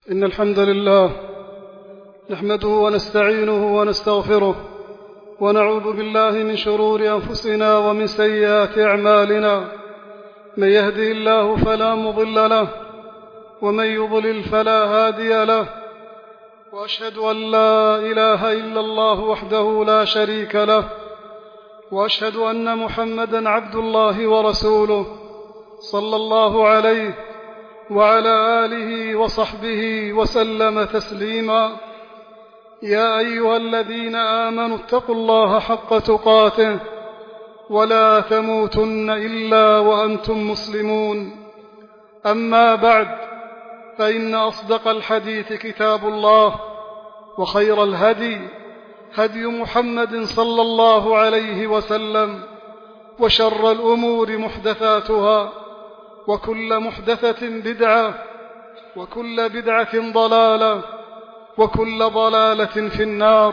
إن الحمد لله نحمده ونستعينه ونستغفره ونعوذ بالله من شرور أنفسنا ومن سيئات أعمالنا. من يهده الله فلا مضل له ومن يضلل فلا هادي له، وأشهد أن لا إله إلا الله وحده لا شريك له، وأشهد أن محمدًا عبد الله ورسوله صلى الله عليه وعلى آله وصحبه وسلم تسليما. يا أيها الذين آمنوا اتقوا الله حق تقاته ولا تموتن إلا وأنتم مسلمون. أما بعد، فإن أصدق الحديث كتاب الله، وخير الهدي هدي محمد صلى الله عليه وسلم، وشر الأمور محدثاتها، وكل محدثة بدعة، وكل بدعة ضلالة، وكل ضلالة في النار.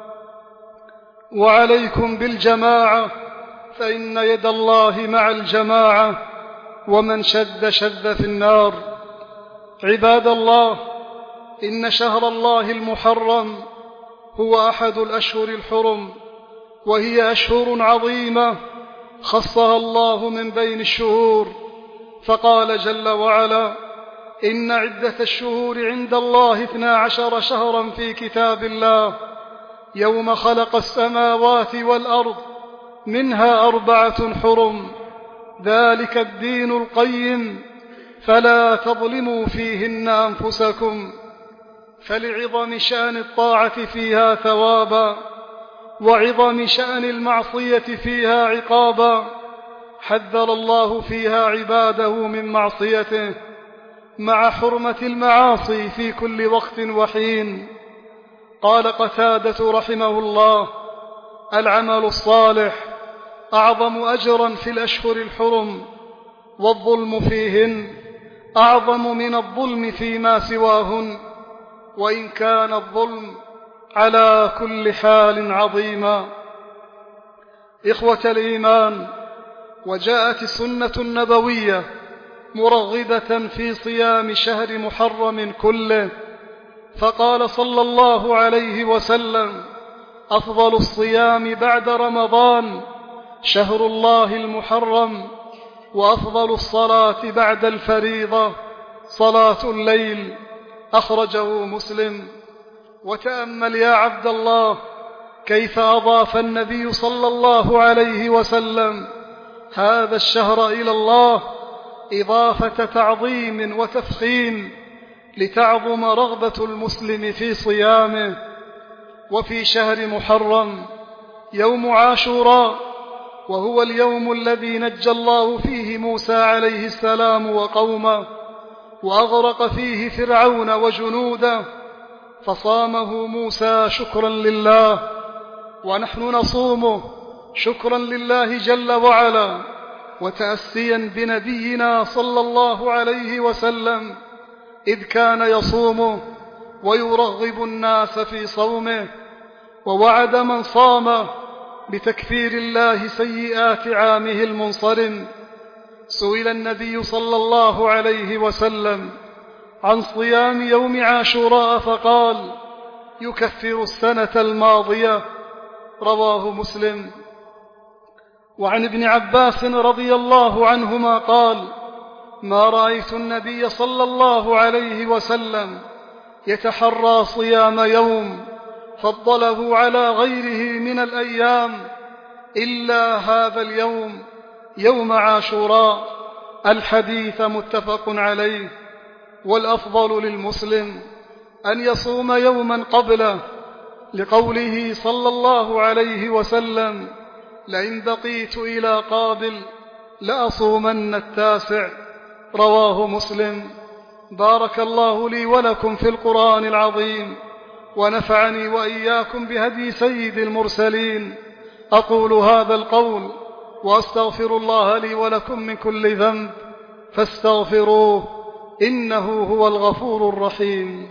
وعليكم بالجماعة، فإن يد الله مع الجماعة، ومن شد شد في النار. عباد الله، إن شهر الله المحرم هو أحد الأشهر الحرم، وهي أشهر عظيمة خصها الله من بين الشهور، فقال جل وعلا: إن عدة الشهور عند الله 12 شهرا في كتاب الله يوم خلق السماوات والأرض منها 4 حرم، ذلك الدين القيم، فلا تظلموا فيهن أنفسكم. فلعظم شأن الطاعة فيها ثوابا، وعظم شأن المعصية فيها عقابا، حذر الله فيها عباده من معصيته، مع حرمة المعاصي في كل وقت وحين. قال قتادة رحمه الله: العمل الصالح أعظم أجرا في الأشهر الحرم، والظلم فيهن أعظم من الظلم فيما سواهن، وإن كان الظلم على كل حال عظيما. إخوة الإيمان، وجاءت السنة النبوية مرغبة في صيام شهر محرم كله، فقال صلى الله عليه وسلم: أفضل الصيام بعد رمضان شهر الله المحرم، وأفضل الصلاة بعد الفريضة صلاة الليل. أخرجه مسلم. وتأمل يا عبد الله كيف أضاف النبي صلى الله عليه وسلم هذا الشهر إلى الله إضافة تعظيم وتفخيم، لتعظم رغبة المسلم في صيامه. وفي شهر محرم يوم عاشوراء، وهو اليوم الذي نجى الله فيه موسى عليه السلام وقومه، وأغرق فيه فرعون وجنوده، فصامه موسى شكرا لله، ونحن نصومه شكرا لله جل وعلا، وتأسيا بنبينا صلى الله عليه وسلم، إذ كان يصومه ويرغب الناس في صومه، ووعد من صامه بتكفير الله سيئات عامه المنصرم. سئل النبي صلى الله عليه وسلم عن صيام يوم عاشوراء فقال: يكفر السنة الماضية. رواه مسلم. وعن ابن عباس رضي الله عنهما قال: ما رأيت النبي صلى الله عليه وسلم يتحرى صيام يوم فضله على غيره من الأيام إلا هذا اليوم، يوم عاشوراء. الحديث متفق عليه. والأفضل للمسلم أن يصوم يوما قبله، لقوله صلى الله عليه وسلم: لئن بقيت إلى قابل لأصومن 9. رواه مسلم. بارك الله لي ولكم في القرآن العظيم، ونفعني وإياكم بهدي سيد المرسلين. أقول هذا القول وأستغفر الله لي ولكم من كل ذنب، فاستغفروه إنه هو الغفور الرحيم.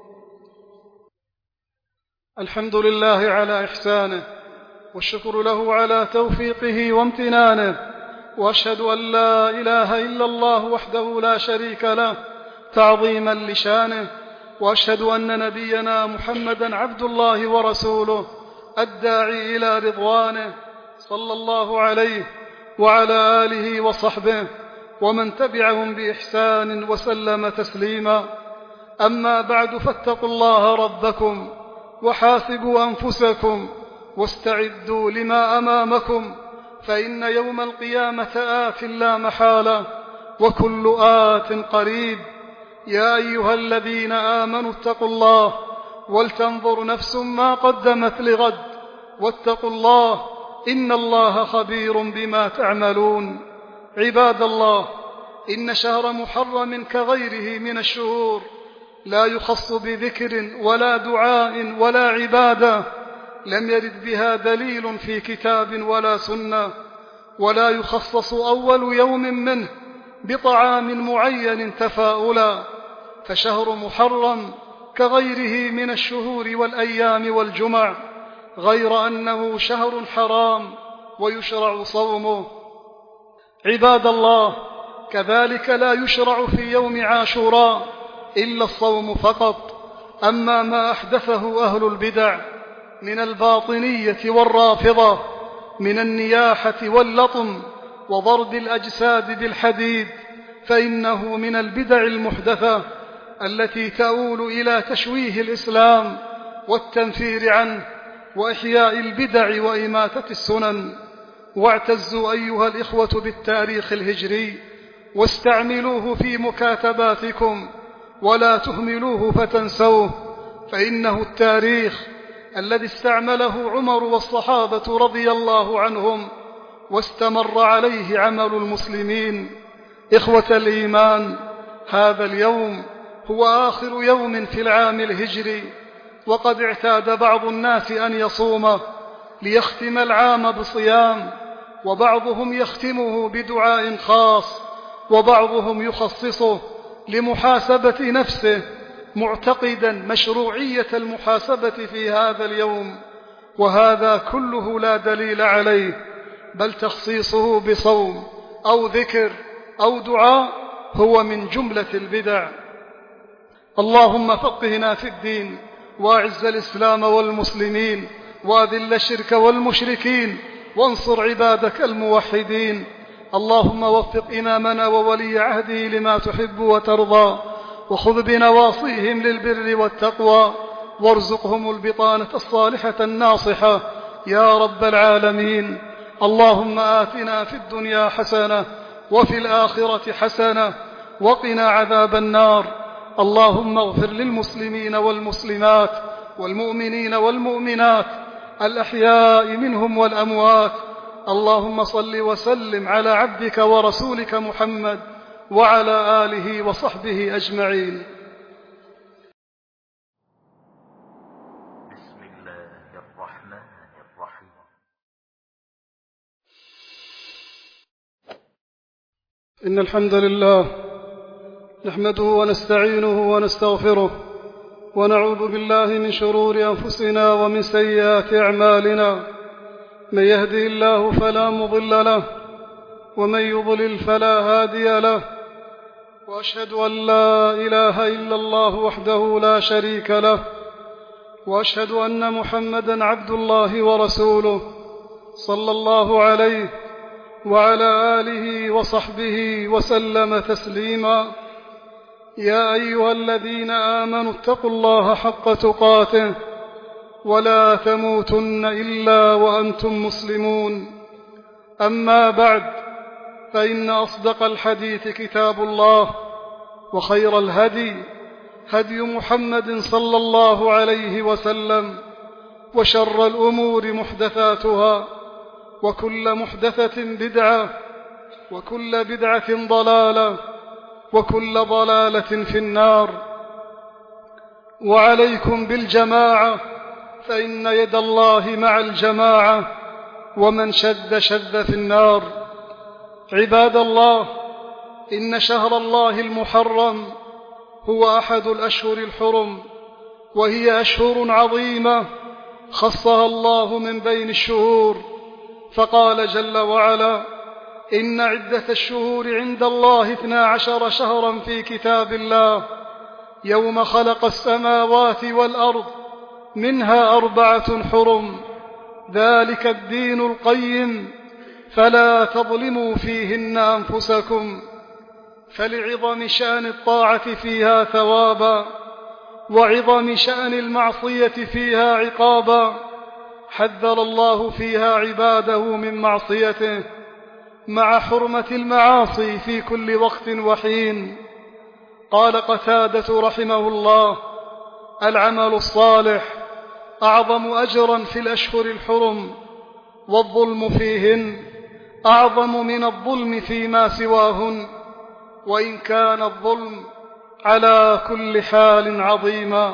الحمد لله على إحسانه، والشكر له على توفيقه وامتنانه، وأشهد أن لا إله إلا الله وحده لا شريك له تعظيما لشانه، وأشهد أن نبينا محمدا عبد الله ورسوله الداعي إلى رضوانه، صلى الله عليه وعلى آله وصحبه ومن تبعهم بإحسان وسلم تسليما. أما بعد، فاتقوا الله ربكم وحاسبوا أنفسكم واستعدوا لما أمامكم، فإن يوم القيامة آت لا محالة، وكل آت قريب. يا أيها الذين آمنوا اتقوا الله ولتنظر نفس ما قدمت لغد، واتقوا الله إن الله خبير بما تعملون. عباد الله، إن شهر محرم كغيره من الشهور لا يخص بذكر ولا دعاء ولا عبادة لم يرد بها دليل في كتاب ولا سنة، ولا يخصص أول يوم منه بطعام معين تفاؤلا، فشهر محرم كغيره من الشهور والأيام والجمع، غير أنه شهر حرام ويشرع صومه. عباد الله، كذلك لا يشرع في يوم عاشوراء إلا الصوم فقط. أما ما أحدثه أهل البدع من الباطنية والرافضة من النياحة واللطم وضرب الأجساد بالحديد، فإنه من البدع المحدثة التي تؤول إلى تشويه الإسلام والتنفير عنه وإحياء البدع وإماتة السنن. واعتزوا أيها الإخوة بالتاريخ الهجري واستعملوه في مكاتباتكم ولا تهملوه فتنسوه، فإنه التاريخ الذي استعمله عمر والصحابة رضي الله عنهم واستمر عليه عمل المسلمين. إخوة الإيمان، هذا اليوم هو آخر يوم في العام الهجري، وقد اعتاد بعض الناس أن يصومه ليختم العام بصيام، وبعضهم يختمه بدعاء خاص، وبعضهم يخصصه لمحاسبة نفسه معتقدا مشروعية المحاسبة في هذا اليوم، وهذا كله لا دليل عليه، بل تخصيصه بصوم أو ذكر أو دعاء هو من جملة البدع. اللهم فقهنا في الدين، وأعز الإسلام والمسلمين، وأذل الشرك والمشركين، وانصر عبادك الموحدين. اللهم وفق إمامنا وولي عهده لما تحب وترضى، وخذ بنواصيهم للبر والتقوى، وارزقهم البطانة الصالحة الناصحة يا رب العالمين. اللهم آتنا في الدنيا حسنة وفي الآخرة حسنة وقنا عذاب النار. اللهم اغفر للمسلمين والمسلمات والمؤمنين والمؤمنات الأحياء منهم والأموات. اللهم صل وسلم على عبدك ورسولك محمد وعلى آله وصحبه أجمعين. بسم الله الرحمن الرحيم. إن الحمد لله نحمده ونستعينه ونستغفره، ونعوذ بالله من شرور أنفسنا ومن سيئات أعمالنا. من يهده الله فلا مضل له، ومن يضلل فلا هادي له، وأشهد أن لا إله إلا الله وحده لا شريك له، وأشهد أن محمدا عبد الله ورسوله، صلى الله عليه وعلى آله وصحبه وسلم تسليما. يا أيها الذين آمنوا اتقوا الله حق تقاته ولا تموتن إلا وأنتم مسلمون. أما بعد، فإن أصدق الحديث كتاب الله، وخير الهدي هدي محمد صلى الله عليه وسلم، وشر الأمور محدثاتها، وكل محدثة بدعة، وكل بدعة ضلالة، وكل ضلالة في النار. وعليكم بالجماعة، فإن يد الله مع الجماعة، ومن شد شد في النار. عباد الله، إن شهر الله المحرم هو أحد الأشهر الحرم، وهي أشهر عظيمة خصها الله من بين الشهور، فقال جل وعلا: إن عدة الشهور عند الله 12 شهرا في كتاب الله، يوم خلق السماوات والأرض منها 4 حرم، ذلك الدين القيم، فلا تظلموا فيهن أنفسكم. فلعظم شأن الطاعة فيها ثوابا، وعظم شأن المعصية فيها عقابا، حذر الله فيها عباده من معصيته، مع حرمة المعاصي في كل وقت وحين. قال قتادة رحمه الله: العمل الصالح أعظم أجرا في الأشهر الحرم، والظلم فيهن أعظم من الظلم فيما سواهن، وإن كان الظلم على كل حال عظيما.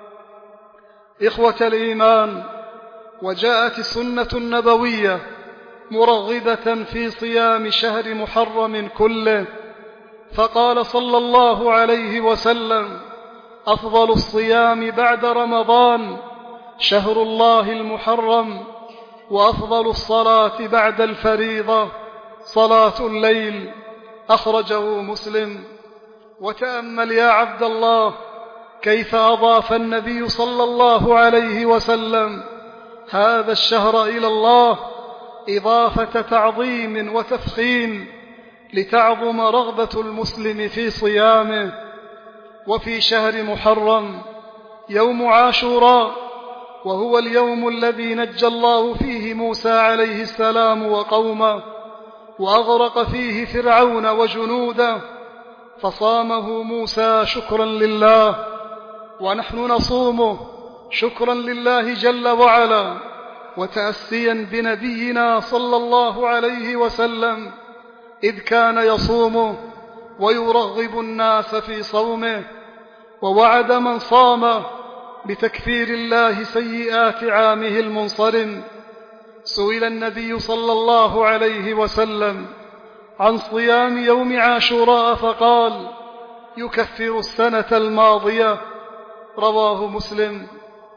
إخوة الإيمان، وجاءت السنة النبوية مرغبة في صيام شهر محرم كله، فقال صلى الله عليه وسلم: أفضل الصيام بعد رمضان شهر الله المحرم، وأفضل الصلاة بعد الفريضة صلاة الليل. أخرجه مسلم. وتأمل يا عبد الله كيف أضاف النبي صلى الله عليه وسلم هذا الشهر إلى الله إضافة تعظيم وتفخيم، لتعظم رغبة المسلم في صيامه. وفي شهر محرم يوم عاشوراء، وهو اليوم الذي نجى الله فيه موسى عليه السلام وقومه، وأغرق فيه فرعون وجنوده، فصامه موسى شكرا لله، ونحن نصومه شكرا لله جل وعلا، وتأسيا بنبينا صلى الله عليه وسلم، إذ كان يصومه ويرغب الناس في صومه، ووعد من صامه بتكفير الله سيئات عامه المنصرم. سئل النبي صلى الله عليه وسلم عن صيام يوم عاشوراء فقال: يكفر السنة الماضية. رواه مسلم.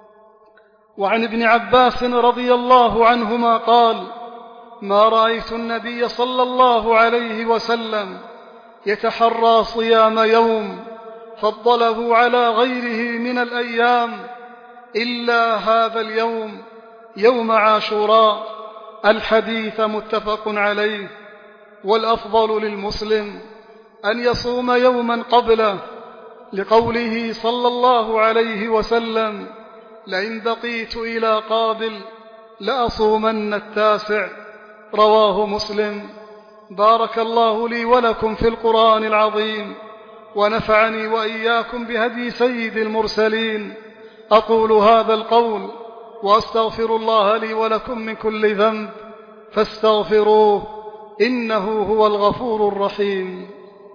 وعن ابن عباس رضي الله عنهما قال: ما رأيت النبي صلى الله عليه وسلم يتحرى صيام يوم فضله على غيره من الأيام إلا هذا اليوم، يوم عاشوراء. الحديث متفق عليه. والأفضل للمسلم أن يصوم يوما قبله، لقوله صلى الله عليه وسلم: لئن بقيت إلى قابل لأصومن التاسع. رواه مسلم. بارك الله لي ولكم في القرآن العظيم، ونفعني وإياكم بهدي سيد المرسلين. أقول هذا القول وأستغفر الله لي ولكم من كل ذنب، فاستغفروه إنه هو الغفور الرحيم.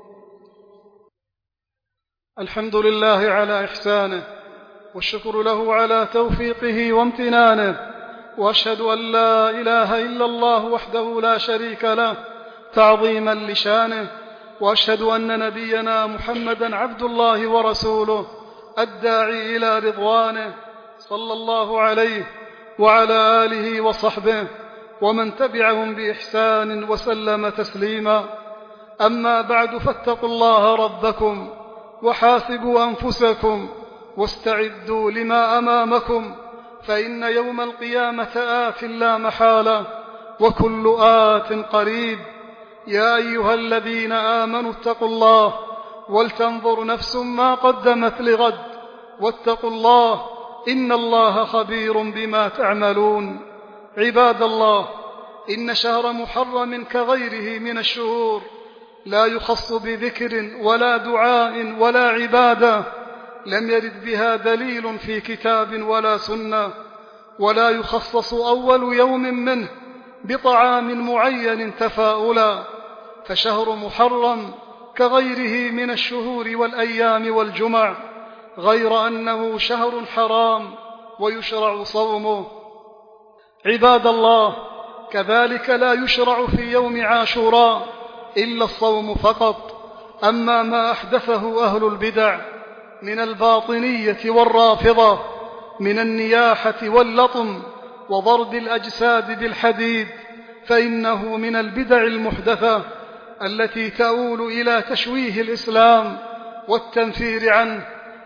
الحمد لله على إحسانه، والشكر له على توفيقه وامتنانه، وأشهد أن لا إله إلا الله وحده لا شريك له تعظيما لشانه، وأشهد أن نبينا محمدا عبد الله ورسوله الداعي إلى رضوانه، صلى الله عليه وعلى آله وصحبه ومن تبعهم بإحسان وسلم تسليما. أما بعد، فاتقوا الله ربكم وحاسبوا أنفسكم واستعدوا لما أمامكم، فإن يوم القيامة آت لا محالة، وكل آت قريب. يا أيها الذين آمنوا اتقوا الله ولتنظر نفس ما قدمت لغد، واتقوا الله إن الله خبير بما تعملون. عباد الله، إن شهر محرم كغيره من الشهور لا يخص بذكر ولا دعاء ولا عبادة لم يرد بها دليل في كتاب ولا سنة، ولا يخصص أول يوم منه بطعام معين تفاؤلا، فشهر محرم كغيره من الشهور والأيام والجمع، غير أنه شهر حرام ويشرع صومه. عباد الله، كذلك لا يشرع في يوم عاشوراء إلا الصوم فقط. أما ما أحدثه أهل البدع من الباطنية والرافضة من النياحة واللطم وضرب الأجساد بالحديد، فإنه من البدع المحدثة التي تؤول إلى تشويه الإسلام والتنفير عنه،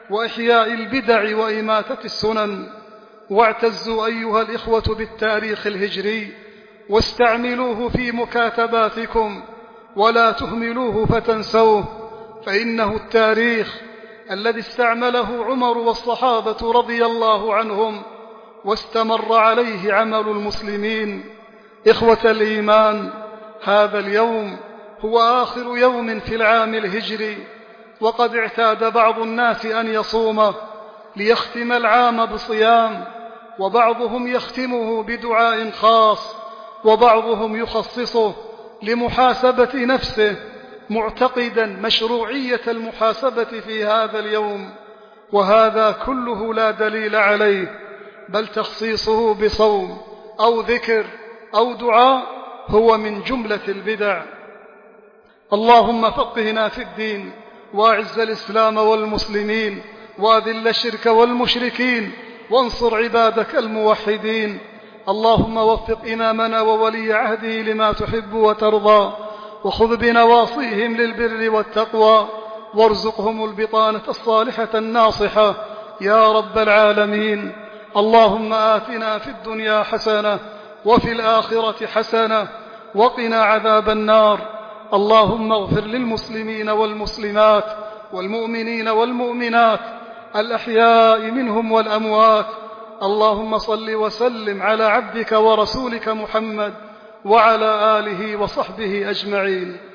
وإحياء البدع وإماتة السنن. واعتزوا أيها الإخوة بالتاريخ الهجري واستعملوه في مكاتباتكم ولا تهملوه فتنسوه، فإنه التاريخ الذي استعمله عمر والصحابة رضي الله عنهم واستمر عليه عمل المسلمين. إخوة الإيمان، هذا اليوم هو آخر يوم في العام الهجري، وقد اعتاد بعض الناس أن يصوم ليختم العام بصيام، وبعضهم يختمه بدعاء خاص، وبعضهم يخصصه لمحاسبة نفسه معتقدا مشروعية المحاسبة في هذا اليوم، وهذا كله لا دليل عليه، بل تخصيصه بصوم أو ذكر أو دعاء هو من جملة البدع. اللهم فقهنا في الدين، وأعز الإسلام والمسلمين، وأذل الشرك والمشركين، وانصر عبادك الموحدين. اللهم وفق إمامنا وولي عهده لما تحب وترضى، وخذ بنواصيهم للبر والتقوى، وارزقهم البطانة الصالحة الناصحة يا رب العالمين. اللهم آتنا في الدنيا حسنة وفي الآخرة حسنة وقنا عذاب النار. اللهم اغفر للمسلمين والمسلمات والمؤمنين والمؤمنات الأحياء منهم والأموات. اللهم صل وسلم على عبدك ورسولك محمد وعلى آله وصحبه أجمعين.